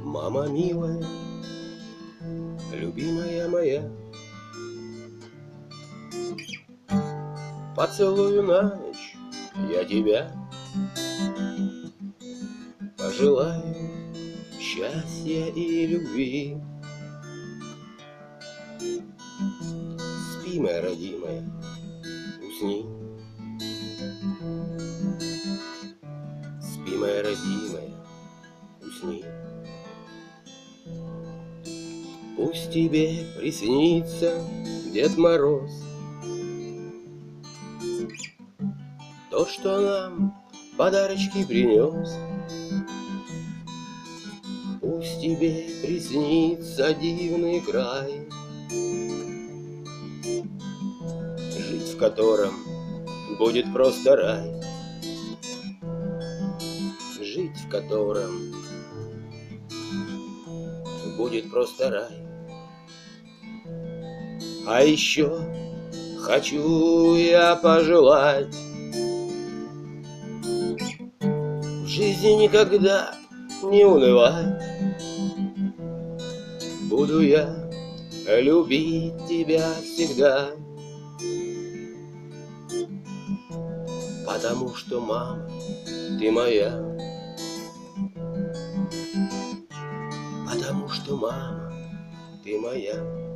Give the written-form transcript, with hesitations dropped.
Мама милая, любимая моя, поцелую на ночь я тебя, пожелаю счастья и любви. Спи, моя родимая, усни. Спи, моя родимая, усни. Пусть тебе приснится Дед Мороз, то, что нам подарочки принес. Пусть тебе приснится дивный край, жить в котором будет просто рай, жить в котором будет просто рай. А еще хочу я пожелать в жизни никогда не унывать. Буду я любить тебя всегда, потому что, мама, ты моя. Потому что, мама, ты моя.